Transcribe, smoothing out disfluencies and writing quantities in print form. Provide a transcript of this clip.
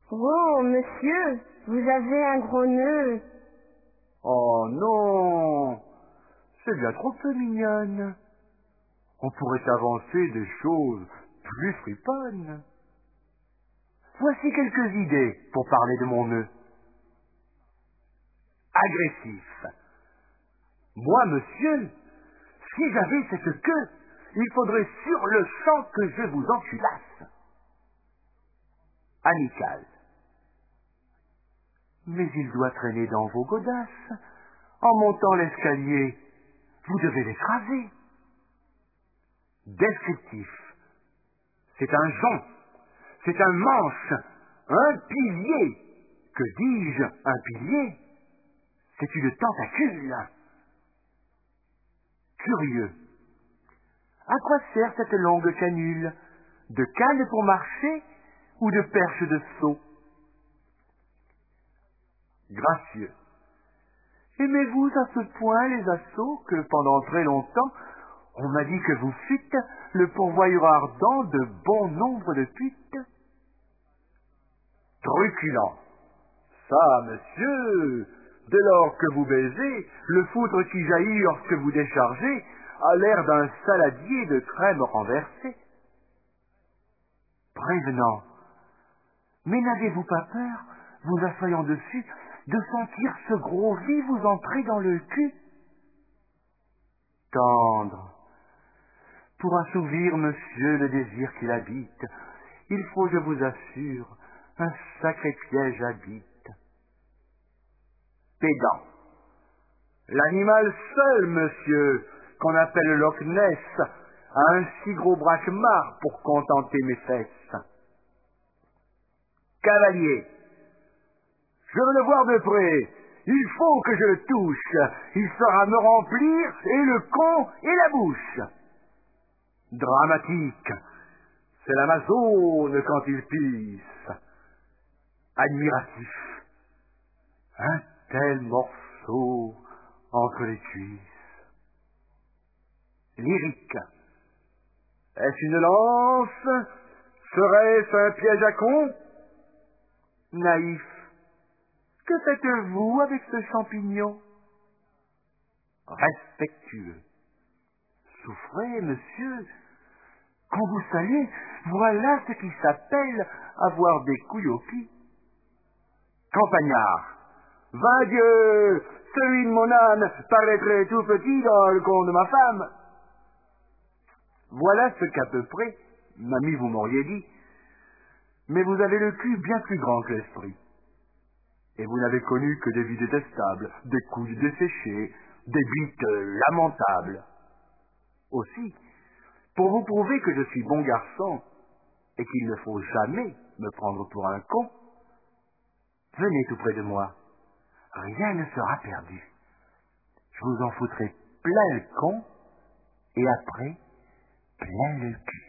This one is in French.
Oh, monsieur, vous avez un gros nœud. Oh non, c'est bien trop peu mignonne. On pourrait avancer des choses plus friponnes. Voici quelques idées pour parler de mon nœud. Agressif. Moi, monsieur, si j'avais cette queue, il faudrait sur le champ que je vous enculasse. Amical. Mais il doit traîner dans vos godasses. En montant l'escalier, vous devez l'écraser. Descriptif. C'est un jonc, c'est un manche, un pilier. Que dis-je, un pilier? C'est une tentacule. Curieux. À quoi sert cette longue canule? De canne pour marcher ou de perche de seau? Gracieux. Aimez-vous à ce point les assauts que pendant très longtemps on m'a dit que vous fûtes le pourvoyeur ardent de bon nombre de putes? Truculent. Ça, monsieur, dès lors que vous baisez, le foutre qui jaillit lorsque vous déchargez a l'air d'un saladier de crème renversée. Prévenant. Mais n'avez-vous pas peur, vous asseyant dessus, de sentir ce gros vis vous entrer dans le cul? Tendre. Pour assouvir, monsieur, le désir qu'il habite, il faut, je vous assure, un sacré piège habite. Pédant. L'animal seul, monsieur, qu'on appelle le Loch Ness, a un si gros braquemar pour contenter mes fesses. Cavalier. Je veux le voir de près. Il faut que je le touche. Il saura me remplir et le con et la bouche. Dramatique. C'est l'Amazone quand il pisse. Admiratif. Un tel morceau entre les cuisses. Lyrique. Est-ce une lance? Serait-ce un piège à con? Naïf. Que faites-vous avec ce champignon? Respectueux. Souffrez, monsieur. Quand vous salez, voilà ce qui s'appelle avoir des couilles au cul. Campagnard. Va Dieu, celui de mon âme paraîtrait tout petit dans le con de ma femme. Voilà ce qu'à peu près, mamie, vous m'auriez dit. Mais vous avez le cul bien plus grand que l'esprit. Et vous n'avez connu que des vies détestables, des couilles desséchées, des bites lamentables. Aussi, pour vous prouver que je suis bon garçon et qu'il ne faut jamais me prendre pour un con, venez tout près de moi. Rien ne sera perdu. Je vous en foutrai plein le con et après plein le cul.